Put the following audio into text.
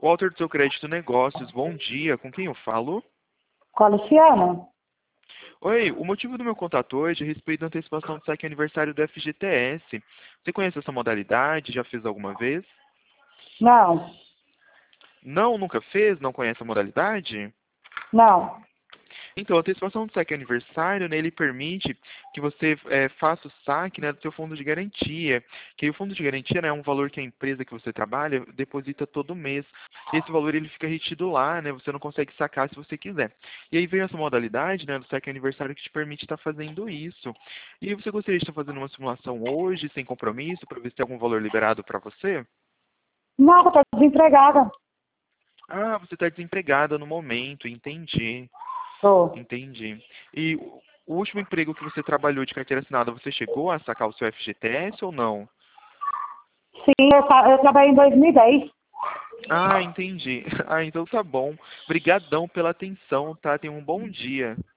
Walter do seu Crédito Negócios, bom dia. Com quem eu falo? Com a Luciana? Oi, o motivo do meu contato hoje é a respeito da antecipação do saque aniversário do FGTS. Você conhece essa modalidade? Já fez alguma vez? Não, Não, nunca fez? Não conhece a modalidade? não. Então, a antecipação do saque aniversário, né, ele permite que você faça o saque, né, do seu fundo de garantia. Que aí o fundo de garantia, né, é um valor que a empresa que você trabalha deposita todo mês. E esse valor ele fica retido lá, né, você não consegue sacar se você quiser. E aí veio essa modalidade, né, do saque aniversário que te permite estar fazendo isso. E você gostaria de estar fazendo uma simulação hoje, sem compromisso, para ver se tem algum valor liberado para você? Não, eu tô desempregada. Ah, você está desempregada no momento, entendi. Tô. Entendi. E o último emprego que você trabalhou de carteira assinada, você chegou a sacar o seu FGTS ou não? Sim, eu trabalhei em 2010. Ah, entendi. Ah, então tá bom. Obrigadão pela atenção, tá? Tenha um bom dia.